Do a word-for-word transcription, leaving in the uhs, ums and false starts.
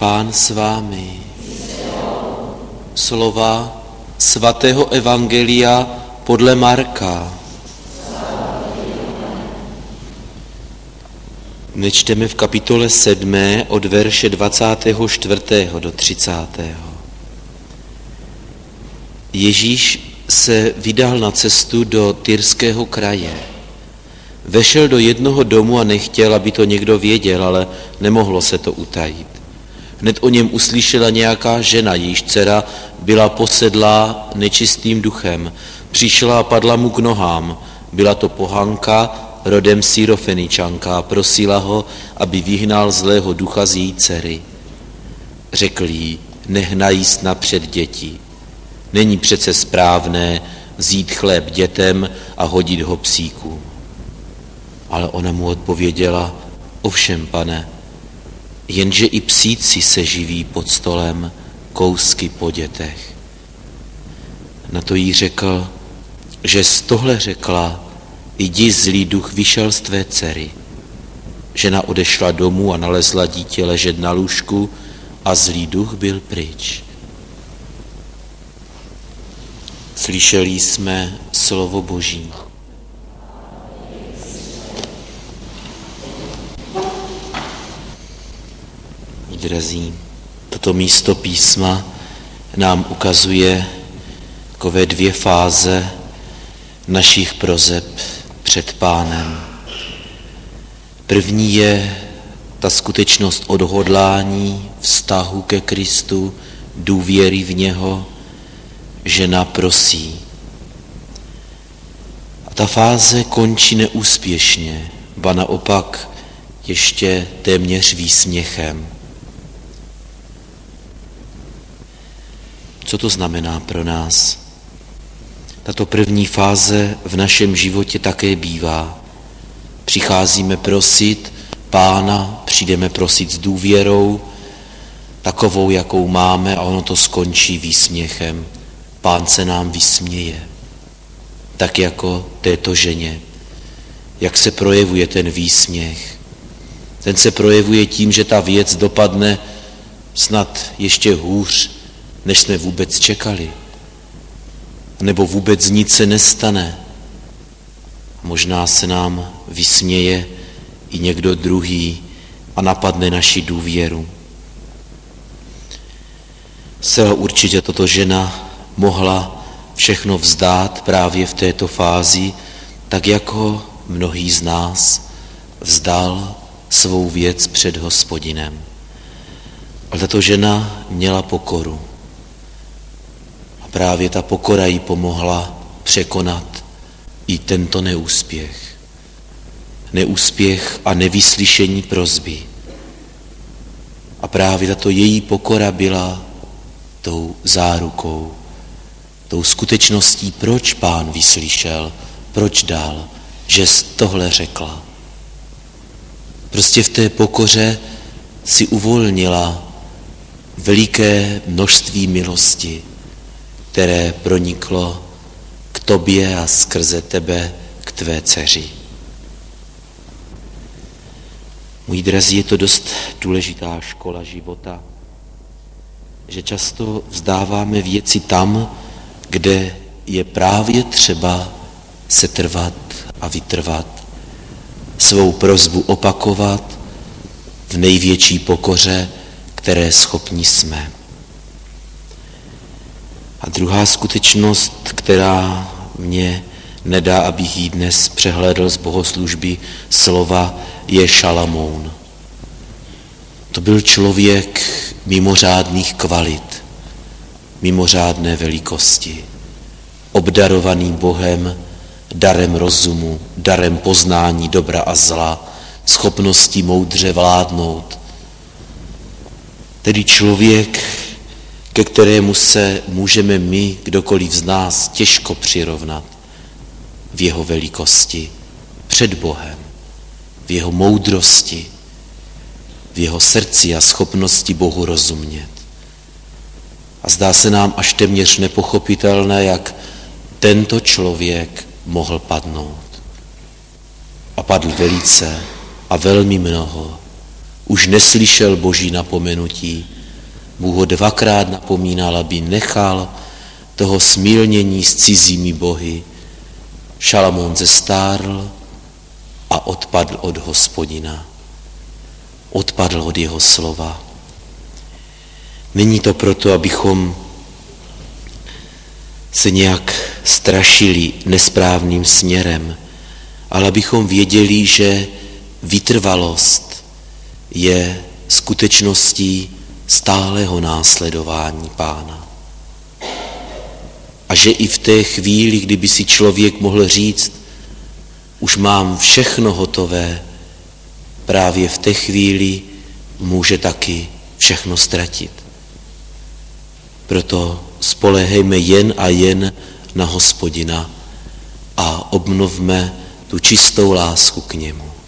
Pán s vámi. Slova svatého evangelia podle Marka. My čteme v kapitole sedmé od verše dvacátého čtvrtého do třicátého Ježíš se vydal na cestu do Tyrského kraje. Vešel do jednoho domu a nechtěl, aby to někdo věděl, ale nemohlo se to utajit. Hned o něm uslyšela nějaká žena, jejíž dcera byla posedlá nečistým duchem. Přišla a padla mu k nohám. Byla to pohanka, rodem Syrofeničanka, a prosila ho, aby vyhnal zlého ducha z její dcery. Řekl jí, nech najíst napřed děti. Není přece správné vzít chléb dětem a hodit ho psíkům. Ale ona mu odpověděla, ovšem, pane, jenže i psíci se živí pod stolem kousky po dětech. Na to jí řekl, že z tohle řekla, jdi, zlý duch vyšel z tvé dcery. Žena odešla domů a nalezla dítě ležet na lůžku a zlý duch byl pryč. Slyšeli jsme slovo Boží. Drazí, toto místo písma nám ukazuje takové dvě fáze našich proseb před Pánem. První je ta skutečnost odhodlání, vztahu ke Kristu, důvěry v něho, žena prosí. A ta fáze končí neúspěšně, ba naopak ještě téměř výsměchem. Co to znamená pro nás? Tato první fáze v našem životě také bývá. Přicházíme prosit Pána, přijdeme prosit s důvěrou, takovou, jakou máme, a ono to skončí výsměchem. Pán se nám vysměje. Tak jako této ženě. Jak se projevuje ten výsměch? Ten se projevuje tím, že ta věc dopadne snad ještě hůř, než jsme vůbec čekali. Nebo vůbec nic se nestane. Možná se nám vysměje i někdo druhý a napadne naši důvěru. Zcela určitě tato žena mohla všechno vzdát právě v této fázi, tak jako mnohý z nás vzdal svou věc před Hospodinem. Ale tato žena měla pokoru. A právě ta pokora jí pomohla překonat i tento neúspěch. Neúspěch a nevyslyšení prosby. A právě tato její pokora byla tou zárukou, tou skutečností, proč Pán vyslyšel, proč dal, že tohle řekla. Prostě v té pokoře si uvolnila veliké množství milosti, které proniklo k tobě a skrze tebe k tvé dceři. Můj drazí, je to dost důležitá škola života, že často vzdáváme věci tam, kde je právě třeba setrvat a vytrvat, svou prosbu opakovat v největší pokoře, které schopni jsme. A druhá skutečnost, která mě nedá, abych ji dnes přehlédl z bohoslužby slova, je Šalamoun. To byl člověk mimořádných kvalit, mimořádné velikosti, obdarovaný Bohem, darem rozumu, darem poznání dobra a zla, schopností moudře vládnout. Tedy člověk, ke kterému se můžeme my, kdokoliv z nás, těžko přirovnat v jeho velikosti před Bohem, v jeho moudrosti, v jeho srdci a schopnosti Bohu rozumět. A zdá se nám až téměř nepochopitelné, jak tento člověk mohl padnout. A padl velice a velmi mnoho. Už neslyšel Boží napomenutí, Bůh ho dvakrát napomínal, aby nechal toho smilnění s cizími bohy. Šalamón zestárl a odpadl od Hospodina. Odpadl od jeho slova. Není to proto, abychom se nějak strašili nesprávným směrem, ale abychom věděli, že vytrvalost je skutečností stálého následování Pána. A že i v té chvíli, kdyby si člověk mohl říct, už mám všechno hotové, právě v té chvíli může taky všechno ztratit. Proto spoléhejme jen a jen na Hospodina a obnovme tu čistou lásku k němu.